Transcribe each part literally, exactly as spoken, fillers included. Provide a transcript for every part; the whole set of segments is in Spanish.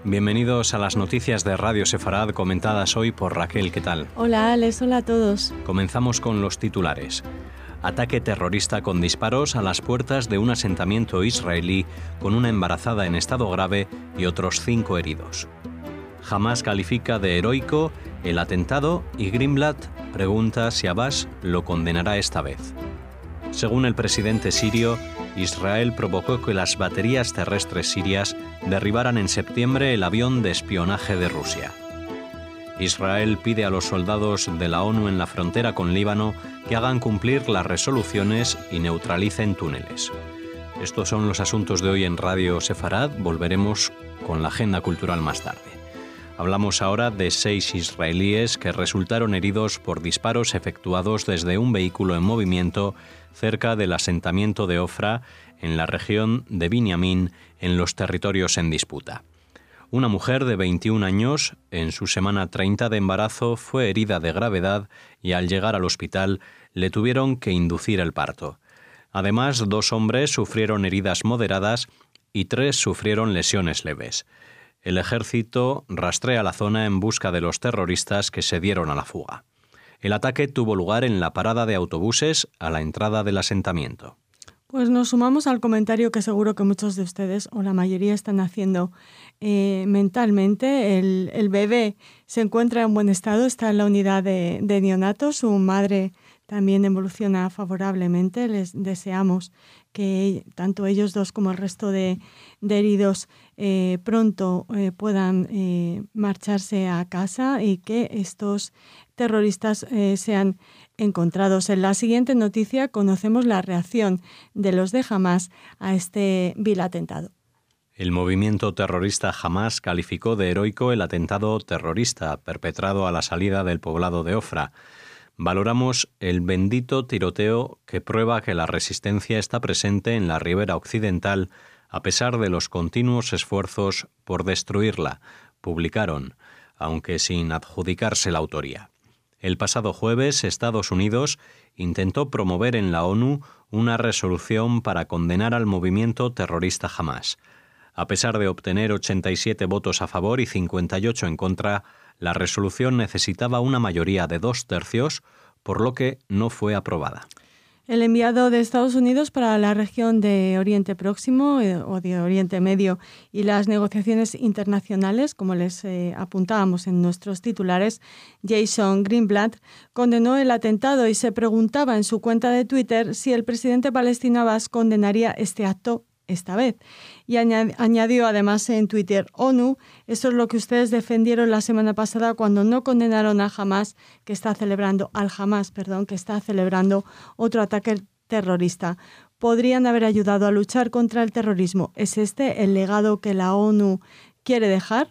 Bienvenidos a las noticias de Radio Sefarad comentadas hoy por Raquel. ¿Qué tal? Hola Alex, hola a todos. Comenzamos con los titulares. Ataque terrorista con disparos a las puertas de un asentamiento israelí con una embarazada en estado grave y otros cinco heridos. Hamás califica de heroico el atentado y Greenblatt pregunta si Abbas lo condenará esta vez. Según el presidente sirio, Israel provocó que las baterías terrestres sirias derribaran en septiembre el avión de espionaje de Rusia. Israel pide a los soldados de la ONU en la frontera con Líbano que hagan cumplir las resoluciones y neutralicen túneles. Estos son los asuntos de hoy en Radio Sefarad. Volveremos con la agenda cultural más tarde. Hablamos ahora de seis israelíes que resultaron heridos por disparos efectuados desde un vehículo en movimiento cerca del asentamiento de Ofra, en la región de Binyamin, en los territorios en disputa. Una mujer de veintiún años, en su semana treinta de embarazo, fue herida de gravedad y al llegar al hospital le tuvieron que inducir el parto. Además, dos hombres sufrieron heridas moderadas y tres sufrieron lesiones leves. El ejército rastrea la zona en busca de los terroristas que se dieron a la fuga. El ataque tuvo lugar en la parada de autobuses a la entrada del asentamiento. Pues nos sumamos al comentario que seguro que muchos de ustedes o la mayoría están haciendo eh, mentalmente. El, el bebé se encuentra en buen estado, está en la unidad de, de neonatos, su madre también evoluciona favorablemente. Les deseamos que tanto ellos dos como el resto de, de heridos eh, pronto eh, puedan eh, marcharse a casa y que estos terroristas eh, sean encontrados. En la siguiente noticia conocemos la reacción de los de Hamás a este vil atentado. El movimiento terrorista Hamás calificó de heroico el atentado terrorista perpetrado a la salida del poblado de Ofra. Valoramos el bendito tiroteo que prueba que la resistencia está presente en la ribera occidental a pesar de los continuos esfuerzos por destruirla, publicaron, aunque sin adjudicarse la autoría. El pasado jueves, Estados Unidos intentó promover en la ONU una resolución para condenar al movimiento terrorista Hamás. A pesar de obtener ochenta y siete votos a favor y cincuenta y ocho en contra, la resolución necesitaba una mayoría de dos tercios, por lo que no fue aprobada. El enviado de Estados Unidos para la región de Oriente Próximo eh, o de Oriente Medio y las negociaciones internacionales, como les eh, apuntábamos en nuestros titulares, Jason Greenblatt, condenó el atentado y se preguntaba en su cuenta de Twitter si el presidente palestino Abbas condenaría este acto esta vez. Y añadió además en Twitter: ONU, esto es lo que ustedes defendieron la semana pasada cuando no condenaron a Hamás, que está celebrando, al Hamás, perdón, que está celebrando otro ataque terrorista. Podrían haber ayudado a luchar contra el terrorismo. ¿Es este el legado que la ONU quiere dejar?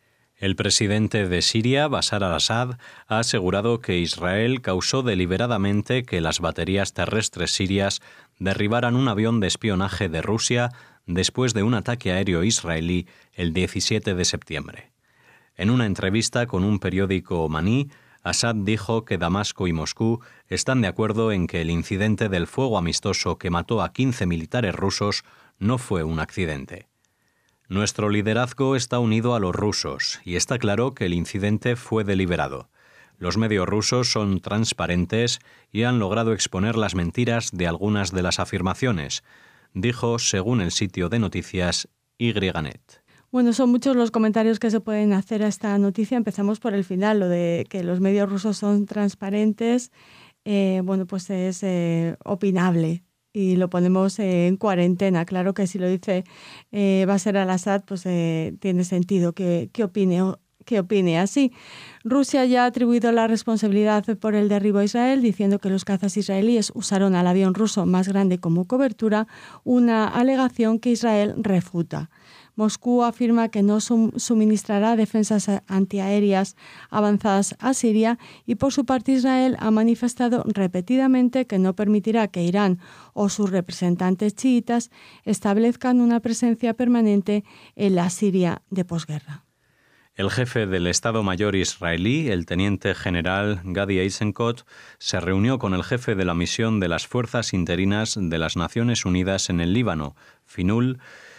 El presidente de Siria, Bashar al-Assad, ha asegurado que Israel causó deliberadamente que las baterías terrestres sirias derribaran un avión de espionaje de Rusia después de un ataque aéreo israelí el diecisiete de septiembre. En una entrevista con un periódico omaní, Assad dijo que Damasco y Moscú están de acuerdo en que el incidente del fuego amistoso que mató a quince militares rusos no fue un accidente. Nuestro liderazgo está unido a los rusos y está claro que el incidente fue deliberado. Los medios rusos son transparentes y han logrado exponer las mentiras de algunas de las afirmaciones, dijo según el sitio de noticias YNet. Bueno, son muchos los comentarios que se pueden hacer a esta noticia. Empezamos por el final, lo de que los medios rusos son transparentes. Eh, bueno, pues es eh, opinable. Y lo ponemos eh, en cuarentena. Claro que si lo dice eh, Bashar al-Assad, pues eh, tiene sentido que, que, opine, que opine así. Rusia ya ha atribuido la responsabilidad por el derribo a Israel, diciendo que los cazas israelíes usaron al avión ruso más grande como cobertura, una alegación que Israel refuta. Moscú afirma que no suministrará defensas antiaéreas avanzadas a Siria y por su parte Israel ha manifestado repetidamente que no permitirá que Irán o sus representantes chiitas establezcan una presencia permanente en la Siria de posguerra. El jefe del Estado Mayor israelí, el teniente general Gadi Eisenkot, se reunió con el jefe de la misión de las fuerzas interinas de las Naciones Unidas en el Líbano, Finul,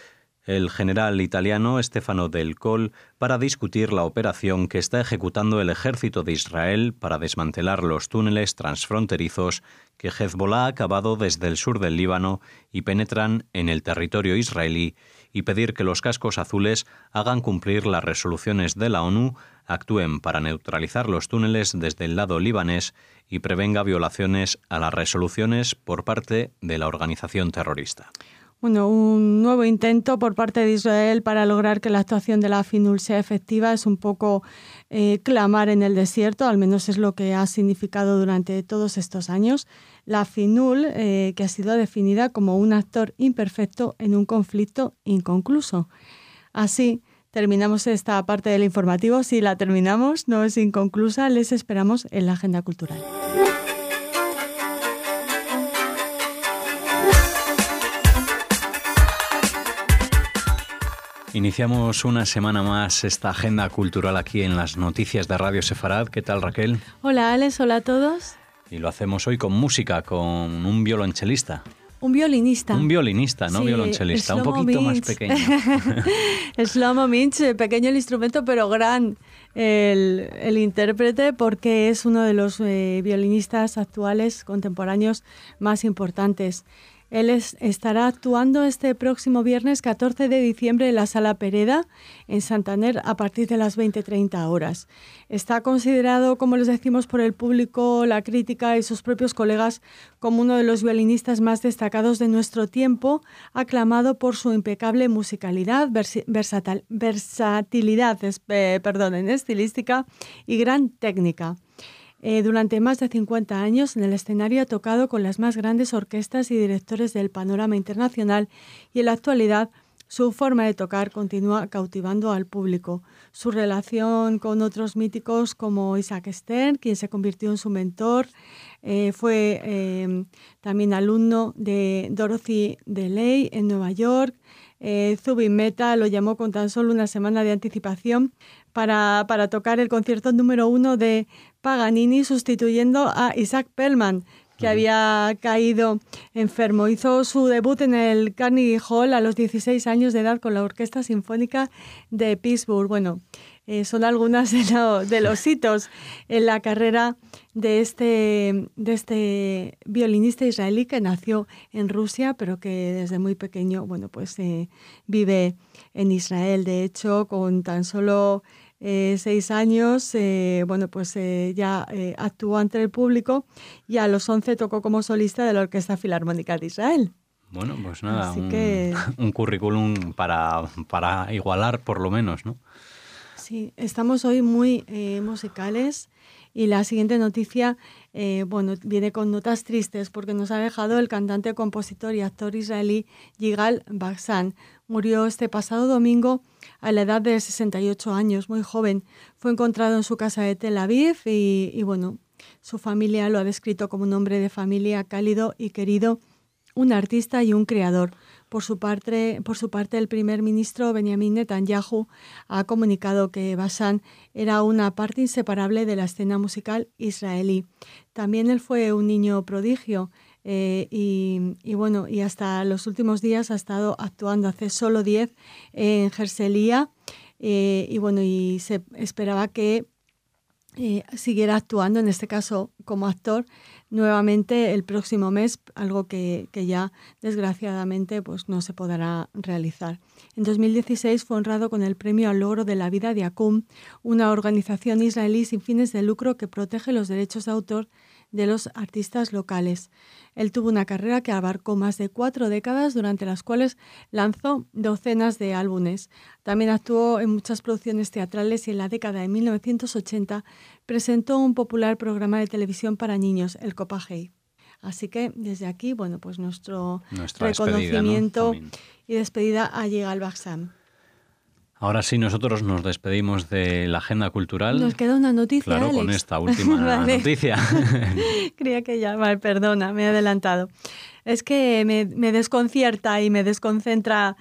el general italiano Stefano Del Col para discutir la operación que está ejecutando el ejército de Israel para desmantelar los túneles transfronterizos que Hezbollah ha acabado desde el sur del Líbano y penetran en el territorio israelí, y pedir que los cascos azules hagan cumplir las resoluciones de la ONU, actúen para neutralizar los túneles desde el lado libanés y prevenga violaciones a las resoluciones por parte de la organización terrorista. Bueno, un nuevo intento por parte de Israel para lograr que la actuación de la FINUL sea efectiva es un poco eh, clamar en el desierto, al menos es lo que ha significado durante todos estos años. La FINUL, eh, que ha sido definida como un actor imperfecto en un conflicto inconcluso. Así, terminamos esta parte del informativo. Si la terminamos, no es inconclusa, les esperamos en la agenda cultural. Iniciamos una semana más esta agenda cultural aquí en las noticias de Radio Sefarad. ¿Qué tal, Raquel? Hola, Alex. Hola a todos. Y lo hacemos hoy con música, con un violonchelista. Un violinista. Un violinista, no sí, violonchelista, un poquito Minch. Más pequeño. Shlomo Minch, pequeño el instrumento, pero gran el, el intérprete, porque es uno de los eh, violinistas actuales, contemporáneos, más importantes. Él es, estará actuando este próximo viernes catorce de diciembre en la Sala Pereda, en Santander, a partir de las veinte treinta horas. Está considerado, como les decimos, por el público, la crítica y sus propios colegas como uno de los violinistas más destacados de nuestro tiempo, aclamado por su impecable musicalidad, versi, versatil, versatilidad eh, perdón, en estilística y gran técnica. Eh, durante más de cincuenta años en el escenario ha tocado con las más grandes orquestas y directores del panorama internacional y en la actualidad su forma de tocar continúa cautivando al público. Su relación con otros míticos como Isaac Stern, quien se convirtió en su mentor, eh, fue eh, también alumno de Dorothy DeLay en Nueva York. Eh, Zubin Mehta lo llamó con tan solo una semana de anticipación para, para tocar el concierto número uno de Paganini, sustituyendo a Isaac Perlman, que uh-huh. había caído enfermo. Hizo su debut en el Carnegie Hall a los dieciséis años de edad con la Orquesta Sinfónica de Pittsburgh. Bueno, eh, son algunos de, lo, de los hitos en la carrera de este, de este violinista israelí que nació en Rusia, pero que desde muy pequeño, bueno, pues eh, vive en Israel. De hecho, con tan solo eh, seis años, eh, bueno, pues eh, ya eh, actuó ante el público y a los once tocó como solista de la Orquesta Filarmónica de Israel. Bueno, pues nada, un, que... un currículum para, para igualar por lo menos, ¿no? Sí, estamos hoy muy eh, musicales. Y la siguiente noticia, eh, bueno, viene con notas tristes porque nos ha dejado el cantante, compositor y actor israelí Yigal Baksán. Murió este pasado domingo a la edad de sesenta y ocho años, muy joven. Fue encontrado en su casa de Tel Aviv y, y bueno, su familia lo ha descrito como un hombre de familia cálido y querido, un artista y un creador. Por su parte, por su parte, el primer ministro Benjamin Netanyahu ha comunicado que Baksán era una parte inseparable de la escena musical israelí. También él fue un niño prodigio eh, y, y bueno, y hasta los últimos días ha estado actuando hace solo diez en Herzliya eh, y bueno, y se esperaba que eh, siguiera actuando, en este caso como actor, nuevamente el próximo mes, algo que, que ya desgraciadamente pues, no se podrá realizar. En dos mil dieciséis fue honrado con el Premio al Logro de la Vida de Akum, una organización israelí sin fines de lucro que protege los derechos de autor de los artistas locales. Él tuvo una carrera que abarcó más de cuatro décadas, durante las cuales lanzó docenas de álbumes. También actuó en muchas producciones teatrales y en la década de mil novecientos ochenta presentó un popular programa de televisión para niños, el Copahey. Así que desde aquí, bueno, pues nuestro Nuestra reconocimiento despedida, ¿no? y despedida a Yigal Baksán. Ahora sí, nosotros nos despedimos de la agenda cultural. Nos queda una noticia, Claro, Alex. con esta última vale. noticia. Creía que ya, vale, perdona, me he adelantado. Es que me, me desconcierta y me desconcentra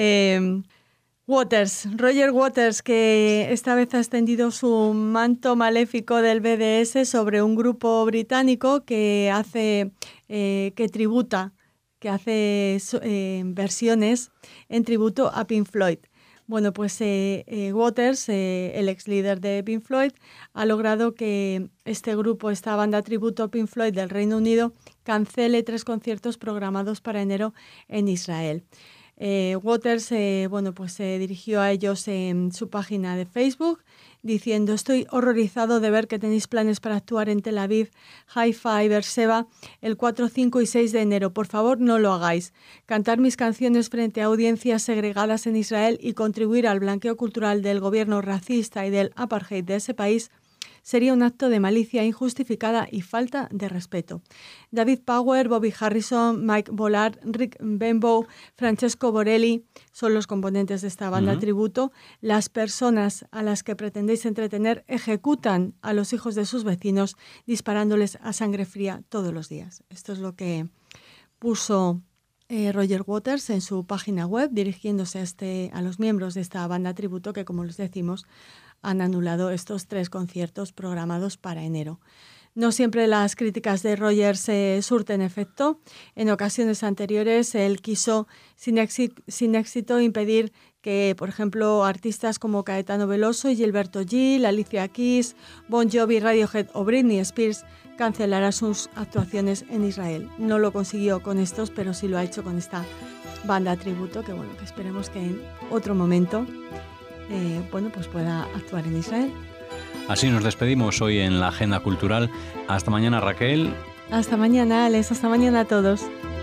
eh, Waters, Roger Waters, que esta vez ha extendido su manto maléfico del B D S sobre un grupo británico que hace, eh, que tributa que hace eh, versiones en tributo a Pink Floyd. Bueno, pues eh, eh, Waters, eh, el ex líder de Pink Floyd, ha logrado que este grupo, esta banda tributo a Pink Floyd del Reino Unido, cancele tres conciertos programados para enero en Israel. Eh, Waters eh, bueno, pues se dirigió a ellos en su página de Facebook diciendo: estoy horrorizado de ver que tenéis planes para actuar en Tel Aviv, Haifa y Beerseba el cuatro, cinco y seis de enero. Por favor, no lo hagáis. Cantar mis canciones frente a audiencias segregadas en Israel y contribuir al blanqueo cultural del gobierno racista y del apartheid de ese país sería un acto de malicia injustificada y falta de respeto. David Power, Bobby Harrison, Mike Bollard, Rick Benbow, Francesco Borelli son los componentes de esta banda uh-huh. tributo. Las personas a las que pretendéis entretener ejecutan a los hijos de sus vecinos disparándoles a sangre fría todos los días. Esto es lo que puso eh, Roger Waters en su página web, dirigiéndose a, este, a los miembros de esta banda tributo que, como les decimos, han anulado estos tres conciertos programados para enero. No siempre las críticas de Rogers se surten efecto. En ocasiones anteriores él quiso sin éxito, sin éxito impedir que, por ejemplo, artistas como Caetano Veloso y Gilberto Gil, Alicia Keys, Bon Jovi, Radiohead o Britney Spears cancelaran sus actuaciones en Israel. No lo consiguió con estos, pero sí lo ha hecho con esta banda tributo, que bueno, que esperemos que en otro momento Eh, bueno, pues pueda actuar en Israel. Así nos despedimos hoy en la Agenda Cultural. Hasta mañana, Raquel. Hasta mañana, Alex. Hasta mañana a todos.